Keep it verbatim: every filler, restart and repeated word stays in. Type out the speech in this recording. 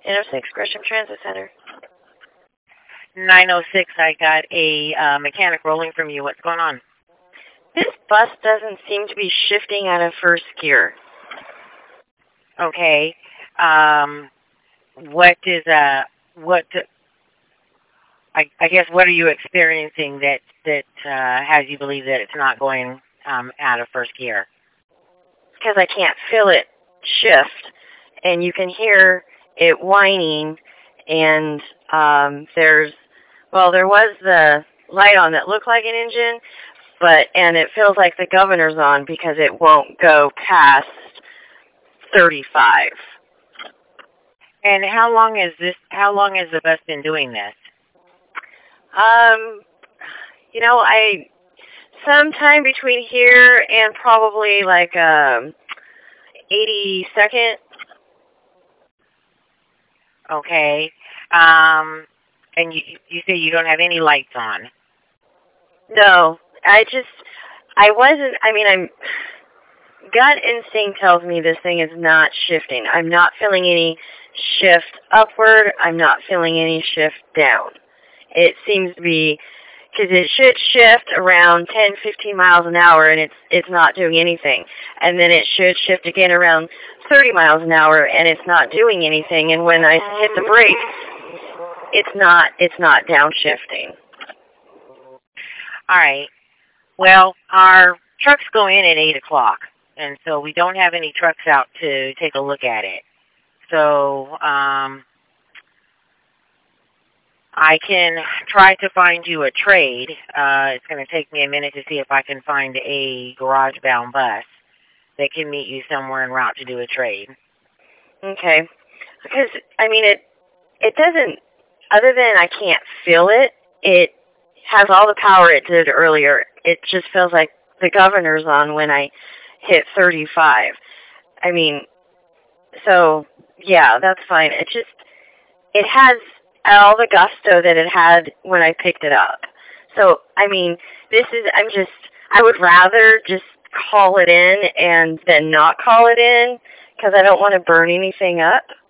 N oh six, Gresham Transit Center. nine oh six, I got a uh, mechanic rolling from you. What's going on? This bus doesn't seem to be shifting out of first gear. Okay. Um, what is, uh, what, I, I guess, what are you experiencing that, that uh, has you believe that it's not going um, out of first gear? Because I can't feel it shift, and you can hear it whining, and um, there's, well, there was the light on that looked like an engine, but, and it feels like the governor's on because it won't go past thirty-five. And how long is this, how long has the bus been doing this? Um, you know, I, sometime between here and probably like um, eighty-second. Okay. Um, and you, you say you don't have any lights on? No, I just, I wasn't, I mean, I'm, gut instinct tells me this thing is not shifting. I'm not feeling any shift upward. I'm not feeling any shift down. It seems to be, because it should shift around ten, fifteen miles an hour, and it's it's not doing anything. And then it should shift again around thirty miles an hour, and it's not doing anything. And when I hit the brakes, it's not it's not downshifting. All right. Well, our trucks go in at eight o'clock, and so we don't have any trucks out to take a look at it. So um, I can try to find you a trade. Uh, it's going to take me a minute to see if I can find a garage-bound bus that can meet you somewhere en route to do a trade. Okay. Because, I mean, it it doesn't, other than I can't feel it, it has all the power it did earlier. It just feels like the governor's on when I hit thirty-five. I mean, so, yeah, that's fine. It just, it has all the gusto that it had when I picked it up. So, I mean, this is, I'm just, I would rather just call it in and then not call it in because I don't want to burn anything up.